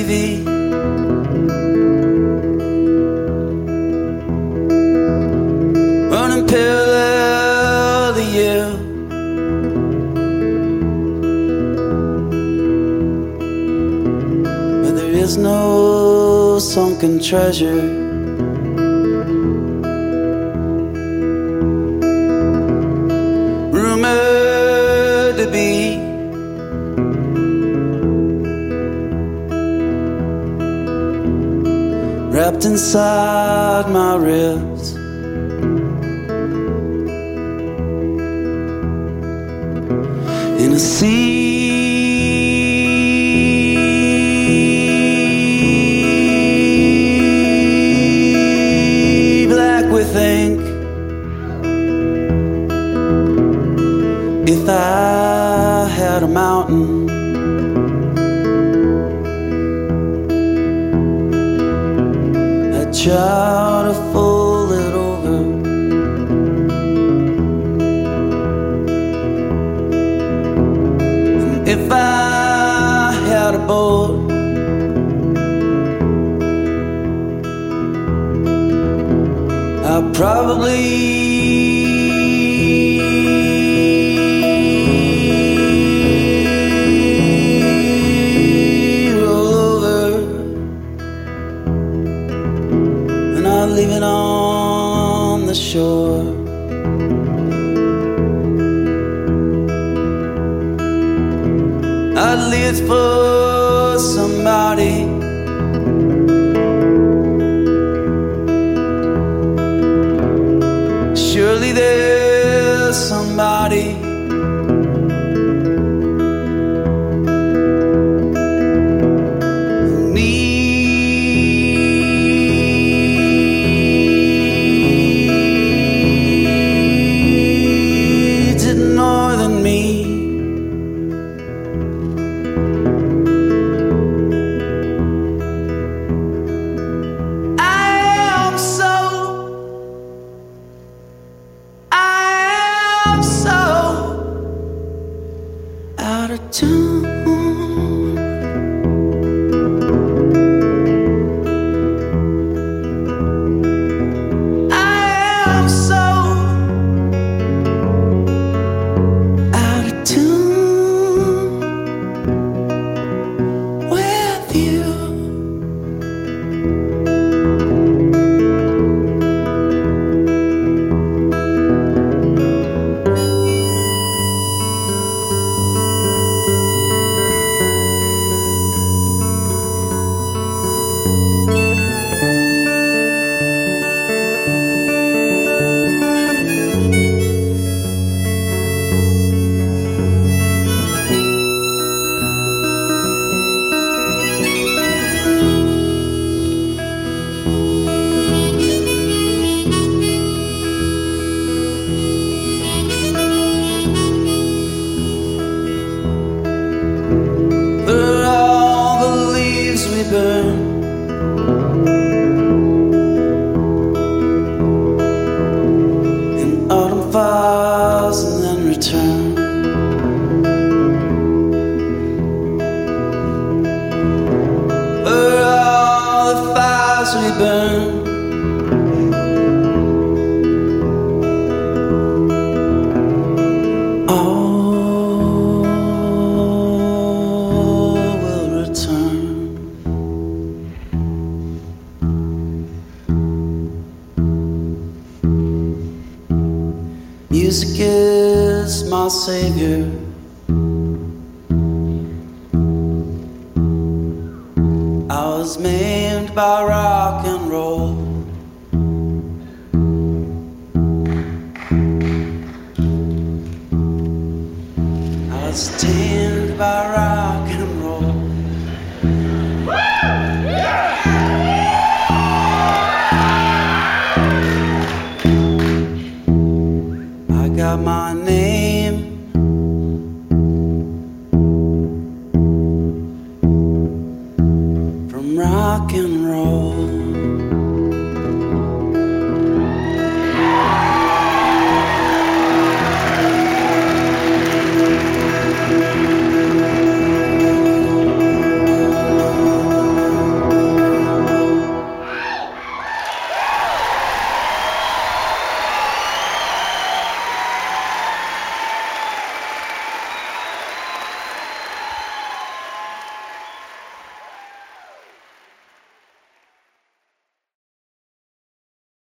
TV. Running parallel to you. But there is no sunken treasure. Rumored to be wrapped inside my ribs. In a sea black with ink. If I had a mountain, I'd try to fold it over. And if I had a boat, I'd probably leaving on the shore. I'd live for somebody. Surely there's somebody who needs it more than me. I am so out of tune. I am so out of tune with you. Burn in autumn fires and then return. For all the fires we burn, all will return. Music is my savior. I was maimed by rock and roll. I was tamed by rock and roll. I got my name from rock and roll.